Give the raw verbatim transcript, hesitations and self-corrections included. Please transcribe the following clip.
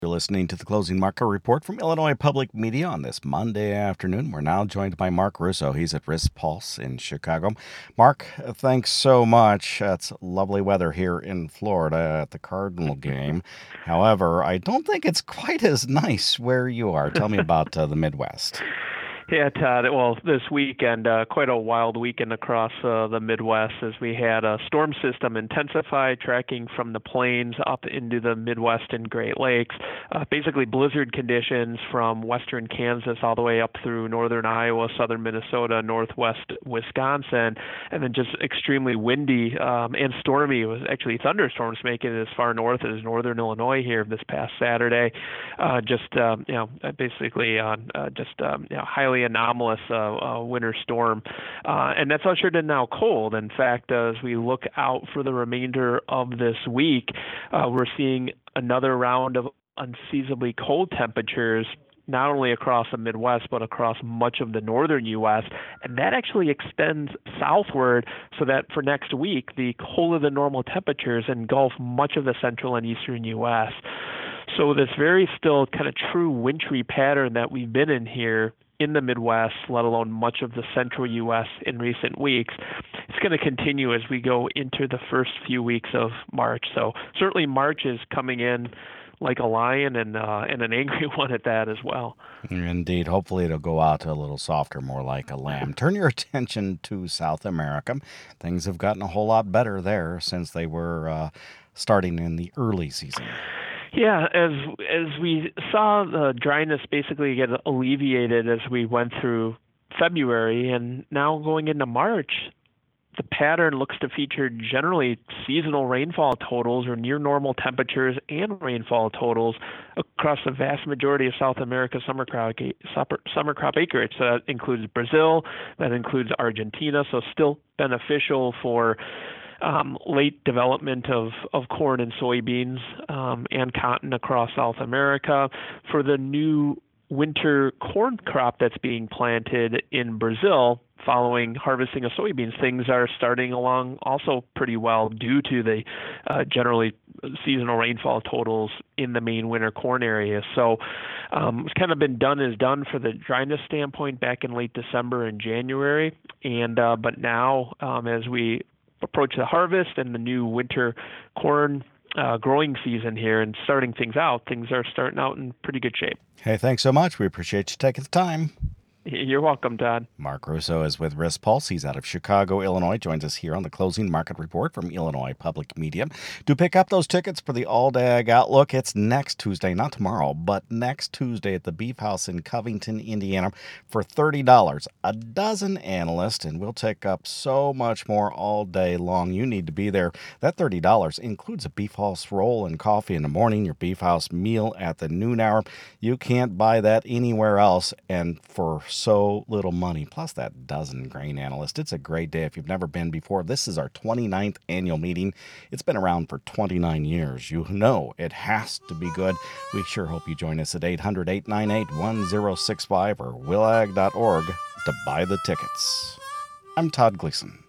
You're listening to the Closing Market Report from Illinois Public Media on this Monday afternoon. We're now joined by Mark Russo. He's at Risk Pulse in Chicago. Mark, thanks so much. It's lovely weather here in Florida at the Cardinal game. However, I don't think it's quite as nice where you are. Tell me about uh, the Midwest. Yeah, Todd. Well, this weekend, uh, quite a wild weekend across uh, the Midwest as we had a storm system intensify, tracking from the plains up into the Midwest and Great Lakes. Uh, basically, blizzard conditions from western Kansas all the way up through northern Iowa, southern Minnesota, northwest Wisconsin, and then just extremely windy um, and stormy. It was actually thunderstorms making it as far north as northern Illinois here this past Saturday. Uh, just um, you know, basically on uh, just um, you know, highly anomalous uh, uh, winter storm, uh, and that's ushered in now cold. In fact, uh, as we look out for the remainder of this week, uh, we're seeing another round of unseasonably cold temperatures, not only across the Midwest, but across much of the northern U S, and that actually extends southward so that for next week, the colder than normal temperatures engulf much of the central and eastern U S. So this very still kind of true wintry pattern that we've been in here in the Midwest, let alone much of the central U S in recent weeks, it's going to continue as we go into the first few weeks of March. So certainly March is coming in like a lion and uh, and an angry one at that as well. Indeed. Hopefully it'll go out a little softer, more like a lamb. Turn your attention to South America. Things have gotten a whole lot better there since they were uh, starting in the early season. Yeah, as as we saw the dryness basically get alleviated as we went through February, and now going into March, the pattern looks to feature generally seasonal rainfall totals or near normal temperatures and rainfall totals across the vast majority of South America's summer crop, summer crop acreage. So that includes Brazil, that includes Argentina, so still beneficial for Um, late development of, of corn and soybeans um, and cotton across South America. For the new winter corn crop that's being planted in Brazil following harvesting of soybeans, things are starting along also pretty well due to the uh, generally seasonal rainfall totals in the main winter corn areas. So um, it's kind of been done as done for the dryness standpoint back in late December and January. And uh, but now um, as we approach the harvest and the new winter corn uh, growing season here and starting things out, things are starting out in pretty good shape. Hey, thanks so much. We appreciate you taking the time. You're welcome, Todd. Mark Russo is with Risk Pulse. He's out of Chicago, Illinois. Joins us here on the Closing Market Report from Illinois Public Media. Do pick up those tickets for the All-Dag Outlook. It's next Tuesday, not tomorrow, but next Tuesday at the Beef House in Covington, Indiana for thirty dollars. A dozen analysts, and we'll take up so much more all day long. You need to be there. That thirty dollars includes a Beef House roll and coffee in the morning, your Beef House meal at the noon hour. You can't buy that anywhere else, and for so little money, plus that dozen grain analyst. It's a great day if you've never been before. This is our twenty-ninth annual meeting. It's been around for twenty-nine years. You know it has to be good. We sure hope you join us at eight hundred, eight nine eight, one zero six five or willag dot org to buy the tickets. I'm Todd Gleason.